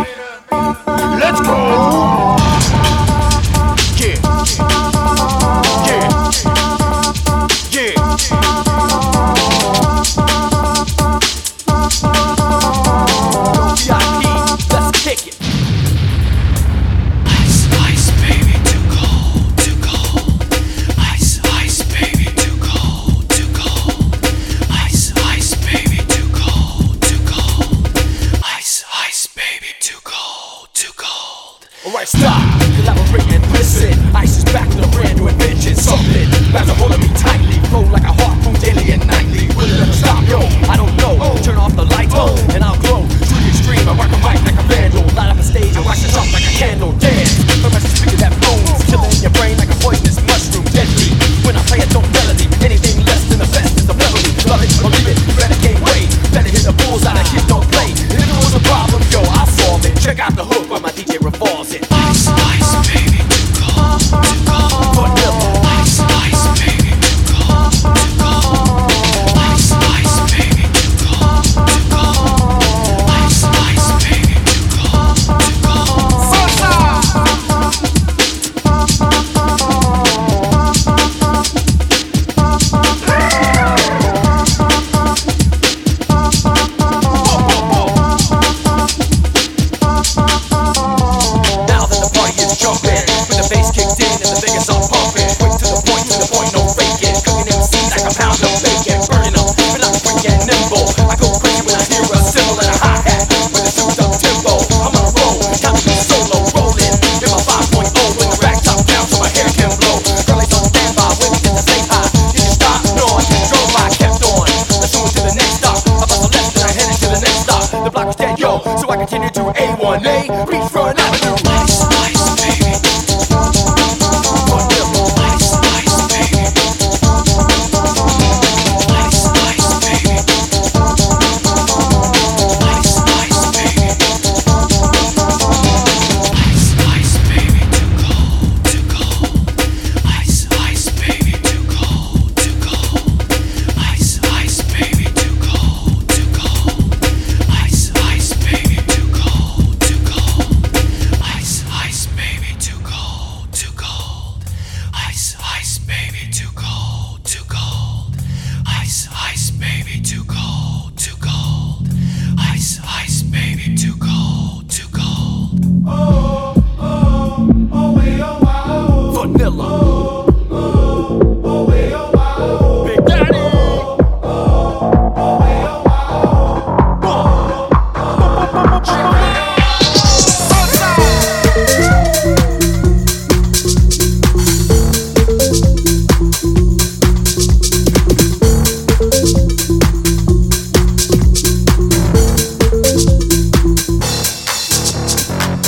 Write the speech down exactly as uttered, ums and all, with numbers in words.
Let's go. Yeah. Yeah. Yeah. V I P, let's kick it. Ice, ice, baby, too cold, too cold. Ice, ice, baby, too cold, too cold. Ice, ice, baby, too cold, too cold. Ice, ice, baby, too cold, too cold. Alright, stop, collaborate and listen. Ice is back with a brand new invention. Something grabs a hold of me tightly, flow like a harpoon daily and nightly. Will it ever stop? Yo, I don't know. Turn off the lights, and I'll glow. To the extreme, I rock a mic like a vandal. Light up a stage and wax it up like a candle. Dance, press the speaker that booms, killing your brain like a poisonous mushroom. Deadly, when I play a dope melody. Anything less than the best is a melody. Love it or leave it, renegade way. Better hit the bullseye, that kid don't play. If it was a problem, yo, I'll solve it. Check out the hook while my D J revolves it. Ice, ice, baby, too cold, too cold. Vanilla. Ice, ice, baby, too cold, too cold. Ice, ice, baby, too cold, too cold. Ice, ice, baby, too cold, too cold. Now that the party is jumping, when the bass kicked in and the fingers are pumping, quick to the point, to the point, no faking. Cooking M Cs like a pound of bacon, burning them, but I'm quick and nimble. I go crazy when I hear a cymbal and a hi-hat with a souped up tempo. I'm on a roll, time to be solo, rolling in my five point oh with the rack top down so my hair can blow. Girlies on standby, with me at the same high. Did you stop? No, I drove, I kept on. Let's move to the next stop. I bust a left and I headed to the next stop. The block was dead, yo, so I continued to A one A, Beachfront Avenue.